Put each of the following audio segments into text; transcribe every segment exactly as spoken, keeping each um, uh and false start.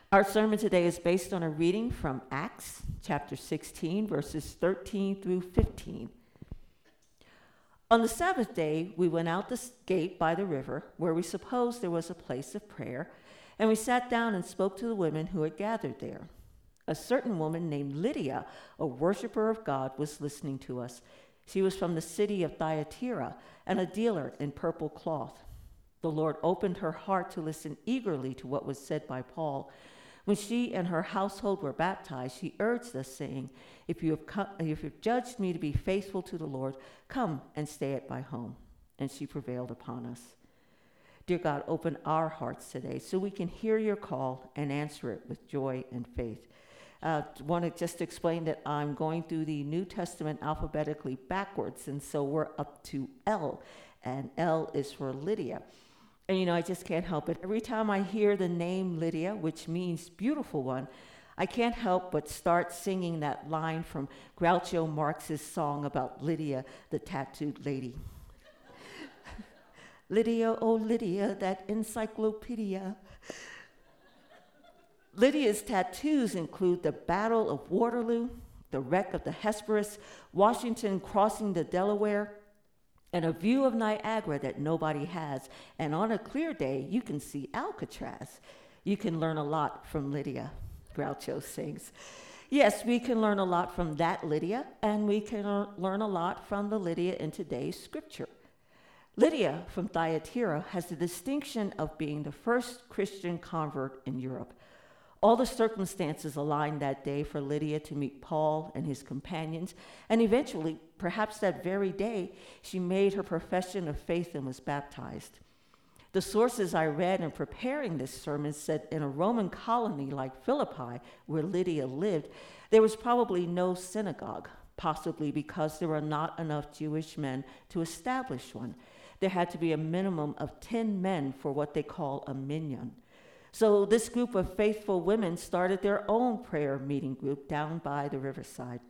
Our sermon today is based on a reading from Acts chapter sixteen, verses thirteen through fifteen. On the Sabbath day, we went out the gate by the river, where we supposed there was a place of prayer, and we sat down and spoke to the women who had gathered there. A certain woman named Lydia, a worshiper of God, was listening to us. She was from the city of Thyatira and a dealer in purple cloth. The Lord opened her heart to listen eagerly to what was said by Paul. When she and her household were baptized, she urged us, saying, if you have come, if you've judged me to be faithful to the Lord, come and stay at my home. And she prevailed upon us. Dear God, open our hearts today so we can hear your call and answer it with joy and faith. I uh, want to just explain that I'm going through the New Testament alphabetically backwards, and so we're up to L, and L is for Lydia. And, you know, I just can't help it. Every time I hear the name Lydia, which means beautiful one, I can't help but start singing that line from Groucho Marx's song about Lydia, the tattooed lady. Lydia, oh Lydia, that encyclopedia. Lydia's tattoos include the Battle of Waterloo, the wreck of the Hesperus, Washington crossing the Delaware, and a view of Niagara that nobody has. And on a clear day, you can see Alcatraz. You can learn a lot from Lydia, Groucho sings. Yes, we can learn a lot from that Lydia, and we can learn a lot from the Lydia in today's scripture. Lydia from Thyatira has the distinction of being the first Christian convert in Europe. All the circumstances aligned that day for Lydia to meet Paul and his companions, and eventually, perhaps that very day, she made her profession of faith and was baptized. The sources I read in preparing this sermon said in a Roman colony like Philippi, where Lydia lived, there was probably no synagogue, possibly because there were not enough Jewish men to establish one. There had to be a minimum of ten men for what they call a minyan. So this group of faithful women started their own prayer meeting group down by the riverside.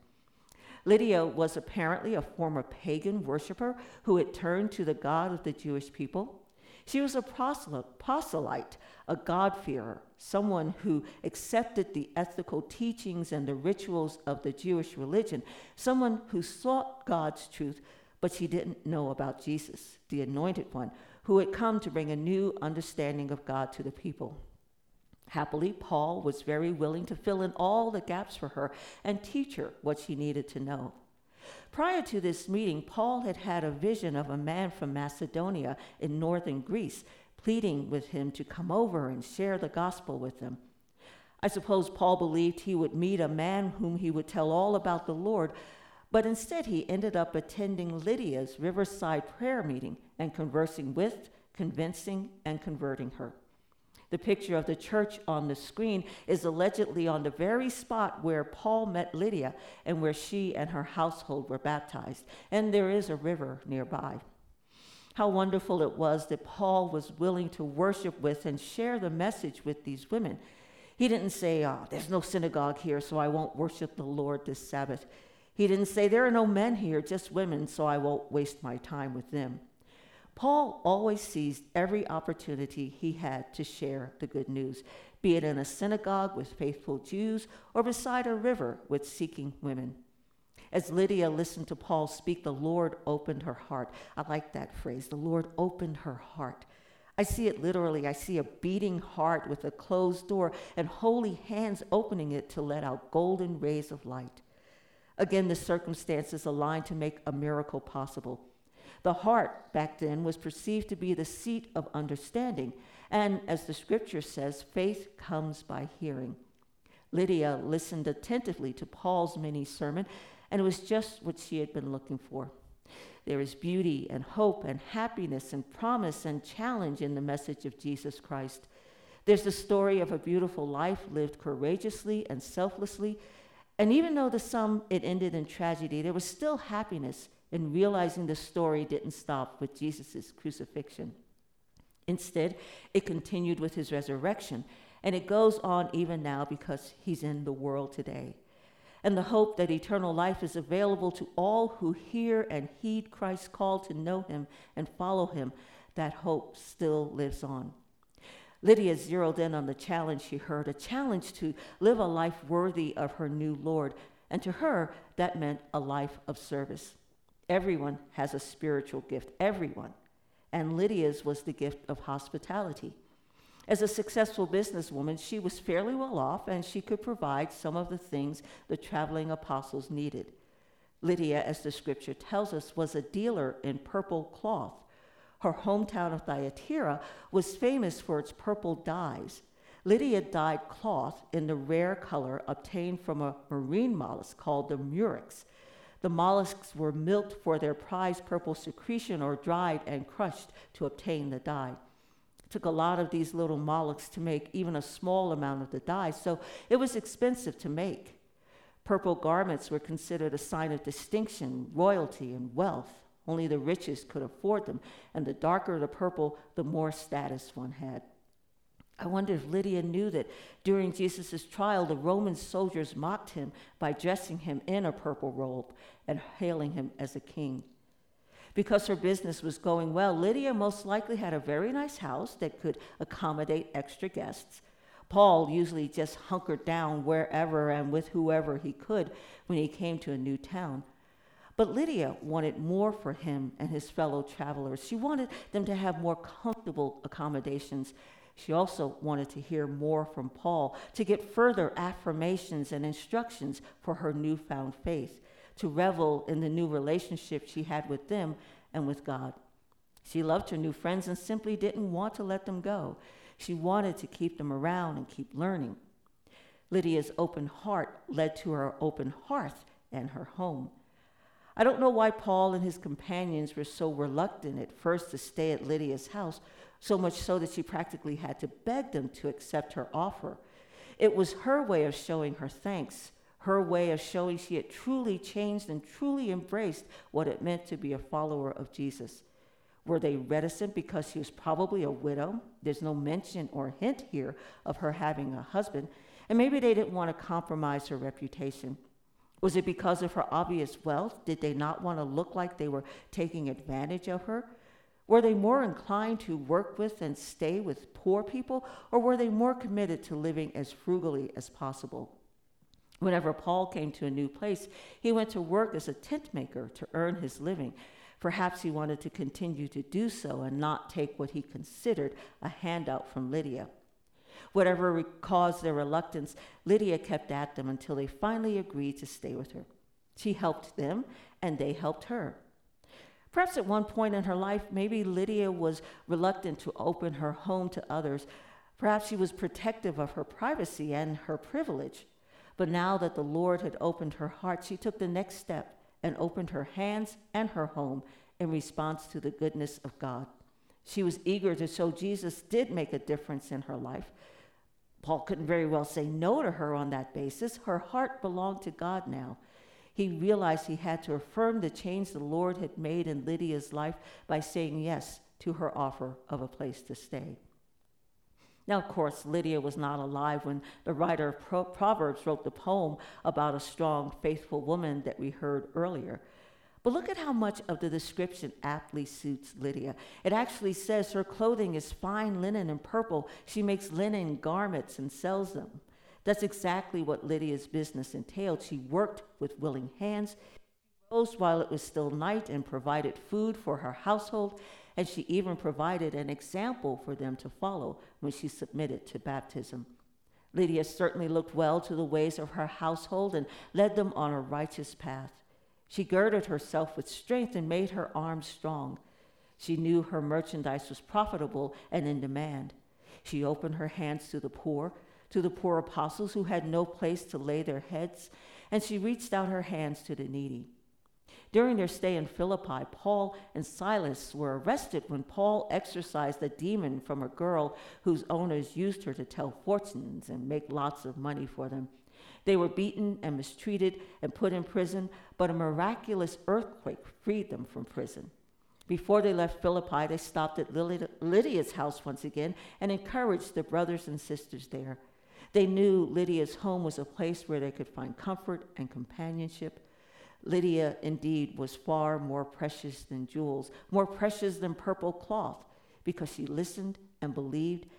Lydia was apparently a former pagan worshiper who had turned to the God of the Jewish people. She was a proselyte, a God-fearer, someone who accepted the ethical teachings and the rituals of the Jewish religion, someone who sought God's truth, but she didn't know about Jesus, the Anointed One, who had come to bring a new understanding of God to the people. Happily, Paul was very willing to fill in all the gaps for her and teach her what she needed to know. Prior to this meeting, Paul had had a vision of a man from Macedonia in northern Greece, pleading with him to come over and share the gospel with them. I suppose Paul believed he would meet a man whom he would tell all about the Lord, but instead he ended up attending Lydia's riverside prayer meeting and conversing with, convincing, and converting her. The picture of the church on the screen is allegedly on the very spot where Paul met Lydia and where she and her household were baptized, and there is a river nearby. How wonderful it was that Paul was willing to worship with and share the message with these women. He didn't say, oh, there's no synagogue here, so I won't worship the Lord this Sabbath. He didn't say, there are no men here, just women, so I won't waste my time with them. Paul always seized every opportunity he had to share the good news, be it in a synagogue with faithful Jews or beside a river with seeking women. As Lydia listened to Paul speak, the Lord opened her heart. I like that phrase, the Lord opened her heart. I see it literally. I see a beating heart with a closed door and holy hands opening it to let out golden rays of light. Again, the circumstances aligned to make a miracle possible. The heart back then was perceived to be the seat of understanding, and as the scripture says, faith comes by hearing. Lydia listened attentively to Paul's mini sermon, and it was just what she had been looking for. There is beauty and hope and happiness and promise and challenge in the message of Jesus Christ. There's the story of a beautiful life lived courageously and selflessly, and even though to some it ended in tragedy, there was still happiness in realizing the story didn't stop with Jesus' crucifixion. Instead, it continued with his resurrection, and it goes on even now because he's in the world today. And the hope that eternal life is available to all who hear and heed Christ's call to know him and follow him, that hope still lives on. Lydia zeroed in on the challenge she heard, a challenge to live a life worthy of her new Lord. And to her, that meant a life of service. Everyone has a spiritual gift, everyone. And Lydia's was the gift of hospitality. As a successful businesswoman, she was fairly well off, and she could provide some of the things the traveling apostles needed. Lydia, as the scripture tells us, was a dealer in purple cloth. Her hometown of Thyatira was famous for its purple dyes. Lydia dyed cloth in the rare color obtained from a marine mollusk called the murex. The mollusks were milked for their prized purple secretion or dried and crushed to obtain the dye. It took a lot of these little mollusks to make even a small amount of the dye, so it was expensive to make. Purple garments were considered a sign of distinction, royalty, and wealth. Only the richest could afford them, and the darker the purple, the more status one had. I wonder if Lydia knew that during Jesus' trial, the Roman soldiers mocked him by dressing him in a purple robe and hailing him as a king. Because her business was going well, Lydia most likely had a very nice house that could accommodate extra guests. Paul usually just hunkered down wherever and with whoever he could when he came to a new town. But Lydia wanted more for him and his fellow travelers. She wanted them to have more comfortable accommodations. She also wanted to hear more from Paul, to get further affirmations and instructions for her newfound faith, to revel in the new relationship she had with them and with God. She loved her new friends and simply didn't want to let them go. She wanted to keep them around and keep learning. Lydia's open heart led to her open hearth and her home. I don't know why Paul and his companions were so reluctant at first to stay at Lydia's house, so much so that she practically had to beg them to accept her offer. It was her way of showing her thanks, her way of showing she had truly changed and truly embraced what it meant to be a follower of Jesus. Were they reticent because she was probably a widow? There's no mention or hint here of her having a husband, and maybe they didn't want to compromise her reputation. Was it because of her obvious wealth? Did they not want to look like they were taking advantage of her? Were they more inclined to work with and stay with poor people, or were they more committed to living as frugally as possible? Whenever Paul came to a new place, he went to work as a tent maker to earn his living. Perhaps he wanted to continue to do so and not take what he considered a handout from Lydia. Whatever caused their reluctance, Lydia kept at them until they finally agreed to stay with her. She helped them, and they helped her. Perhaps at one point in her life, maybe Lydia was reluctant to open her home to others. Perhaps she was protective of her privacy and her privilege. But now that the Lord had opened her heart, she took the next step and opened her hands and her home in response to the goodness of God. She was eager to show Jesus did make a difference in her life. Paul couldn't very well say no to her on that basis. Her heart belonged to God now. He realized he had to affirm the change the Lord had made in Lydia's life by saying yes to her offer of a place to stay. Now, of course, Lydia was not alive when the writer of Pro- Proverbs wrote the poem about a strong, faithful woman that we heard earlier. But look at how much of the description aptly suits Lydia. It actually says her clothing is fine linen and purple. She makes linen garments and sells them. That's exactly what Lydia's business entailed. She worked with willing hands, rose while it was still night, and provided food for her household, and she even provided an example for them to follow when she submitted to baptism. Lydia certainly looked well to the ways of her household and led them on a righteous path. She girded herself with strength and made her arms strong. She knew her merchandise was profitable and in demand. She opened her hands to the poor, to the poor apostles who had no place to lay their heads, and she reached out her hands to the needy. During their stay in Philippi, Paul and Silas were arrested when Paul exorcised a demon from a girl whose owners used her to tell fortunes and make lots of money for them. They were beaten and mistreated and put in prison, but a miraculous earthquake freed them from prison. Before they left Philippi, they stopped at Lydia's house once again and encouraged the brothers and sisters there. They knew Lydia's home was a place where they could find comfort and companionship. Lydia, indeed, was far more precious than jewels, more precious than purple cloth, because she listened and believed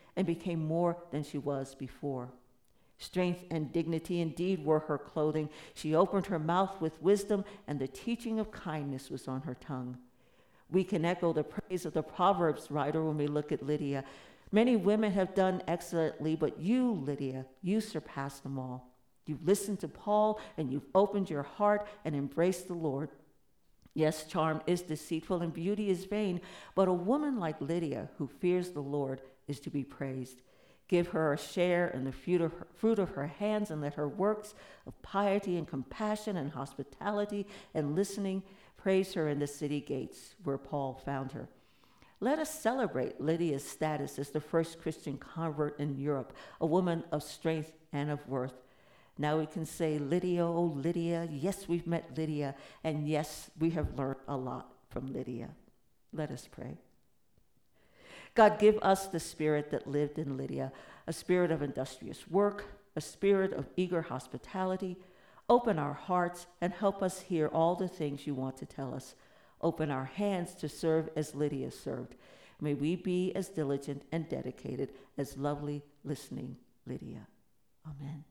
and became more than she was before. Strength and dignity indeed were her clothing. She opened her mouth with wisdom, and the teaching of kindness was on her tongue. We can echo the praise of the Proverbs writer when we look at Lydia. Many women have done excellently, but you, Lydia, you surpassed them all. You've listened to Paul, and you've opened your heart and embraced the Lord. Yes, charm is deceitful and beauty is vain, but a woman like Lydia who fears the Lord is to be praised. Give her a share in the fruit of, her, fruit of her hands, and let her works of piety and compassion and hospitality and listening praise her in the city gates where Paul found her. Let us celebrate Lydia's status as the first Christian convert in Europe, a woman of strength and of worth. Now we can say, Lydia, oh Lydia, yes, we've met Lydia, and yes, we have learned a lot from Lydia. Let us pray. God, give us the spirit that lived in Lydia, a spirit of industrious work, a spirit of eager hospitality. Open our hearts and help us hear all the things you want to tell us. Open our hands to serve as Lydia served. May we be as diligent and dedicated as lovely, listening Lydia. Amen.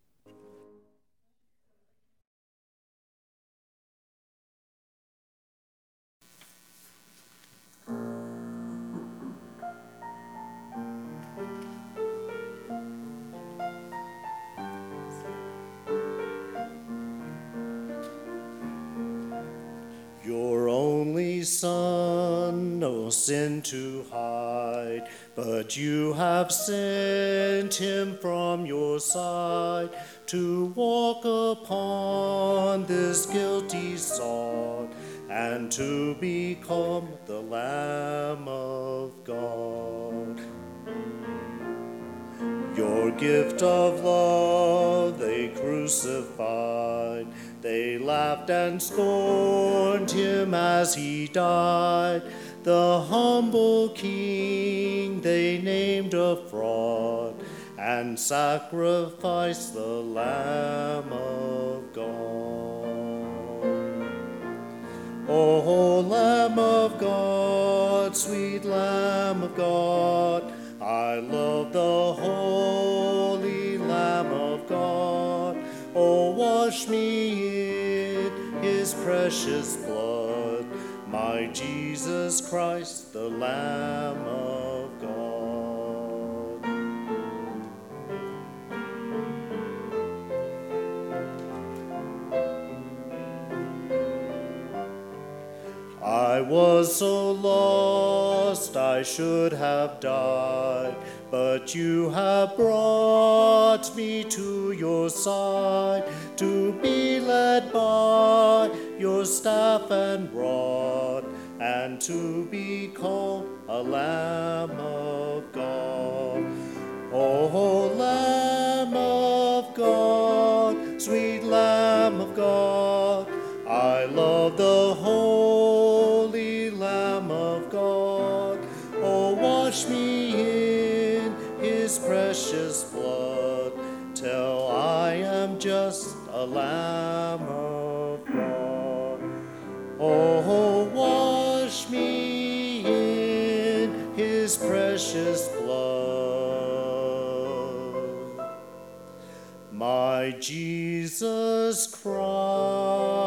Your only Son, no sin to hide, but you have sent him from your side to walk upon this guilty sod and to become the Lamb of God. Your gift of love they crucified. They laughed and scorned him as he died. The humble king they named a fraud and sacrificed the Lamb of God. O Lamb of God, sweet Lamb of God, I love the holy Lamb of God. Oh, wash me in his precious blood, my Jesus Christ, the Lamb of God. I was so lost I should have died, but you have brought me to your side to be led by your staff and rod and to be called a Lamb of God. Oh, Lamb of God, sweet Lamb of God, I love the holy Lamb of God. Oh, wash me in his precious blood till I am just a Lamb of God. Oh, wash me in his precious blood, my Jesus Christ,